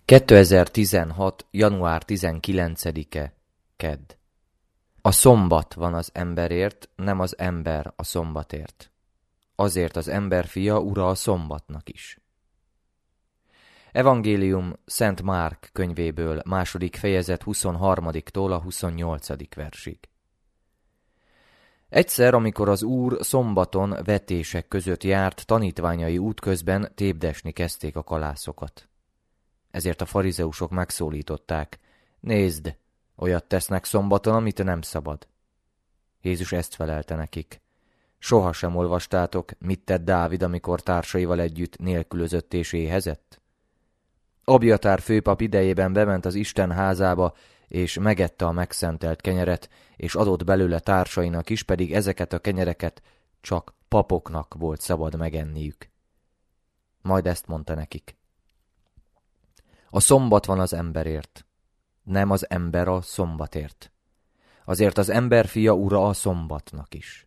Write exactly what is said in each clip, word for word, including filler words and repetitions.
kétezer-tizenhat. január tizenkilencedike. Kedd. A szombat van az emberért, nem az ember a szombatért. Azért az emberfia ura a szombatnak is. Evangélium Szent Márk könyvéből, második fejezet huszonharmadiktól a huszonnyolcadik versig. Egyszer, amikor az Úr szombaton vetések között járt, tanítványai útközben tépdesni kezdték a kalászokat. Ezért a farizeusok megszólították: nézd, olyat tesznek szombaton, amit nem szabad. Jézus ezt felelte nekik: sohasem olvastátok, mit tett Dávid, amikor társaival együtt nélkülözött és éhezett? Abjatár főpap idejében bement az Isten házába, és megette a megszentelt kenyeret, és adott belőle társainak is, pedig ezeket a kenyereket csak papoknak volt szabad megenniük. Majd ezt mondta nekik: a szombat van az emberért, nem az ember a szombatért. Azért az emberfia ura a szombatnak is.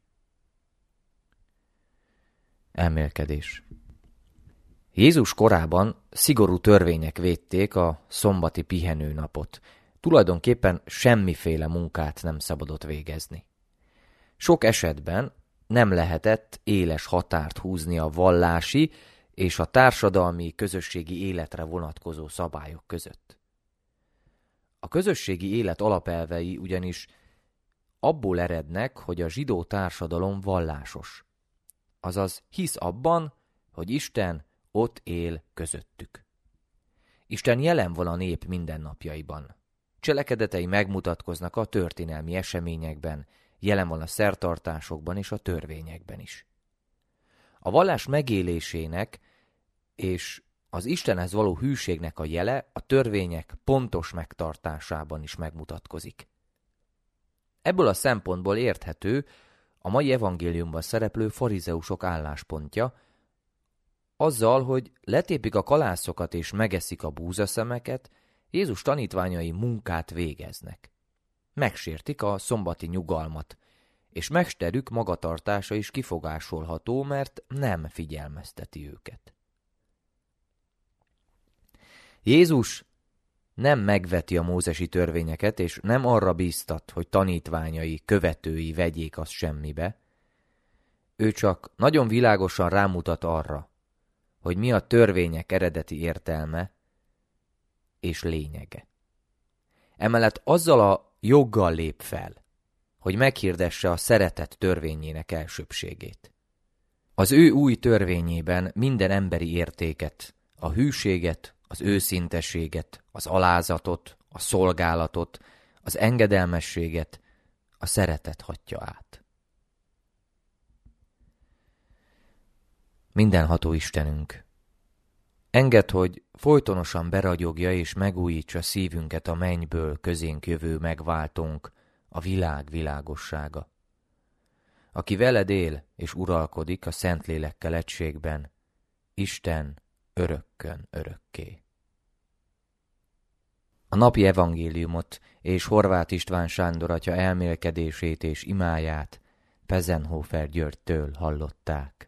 Elmélkedés. Jézus korában szigorú törvények védték a szombati pihenőnapot. Tulajdonképpen semmiféle munkát nem szabadott végezni. Sok esetben nem lehetett éles határt húzni a vallási és a társadalmi közösségi életre vonatkozó szabályok között. A közösségi élet alapelvei ugyanis abból erednek, hogy a zsidó társadalom vallásos. Azaz hisz abban, hogy Isten ott él közöttük. Isten jelen van a nép mindennapjaiban. Cselekedetei megmutatkoznak a történelmi eseményekben, jelen van a szertartásokban és a törvényekben is. A vallás megélésének és az Istenhez való hűségnek a jele a törvények pontos megtartásában is megmutatkozik. Ebből a szempontból érthető a mai evangéliumban szereplő farizeusok álláspontja, azzal, hogy letépik a kalászokat és megeszik a búzaszemeket, Jézus tanítványai munkát végeznek. Megsértik a szombati nyugalmat, és mesterük magatartása is kifogásolható, mert nem figyelmezteti őket. Jézus nem megveti a mózesi törvényeket, és nem arra bíztat, hogy tanítványai, követői vegyék azt semmibe. Ő csak nagyon világosan rámutat arra, hogy mi a törvények eredeti értelme és lényege. Emellett azzal a joggal lép fel, hogy meghirdesse a szeretet törvényének elsőbbségét. Az ő új törvényében minden emberi értéket, a hűséget, az őszintességet, az alázatot, a szolgálatot, az engedelmességet, a szeretet hatja át. Mindenható Istenünk, engedd, hogy folytonosan beragyogja és megújítsa szívünket a mennyből közénk jövő megváltónk, a világ világossága, aki veled él és uralkodik a Szentlélekkel egységben, Isten örökkön örökké. A napi evangéliumot és Horváth István Sándor atya elmélkedését és imáját Pezenhofer Györgytől hallották.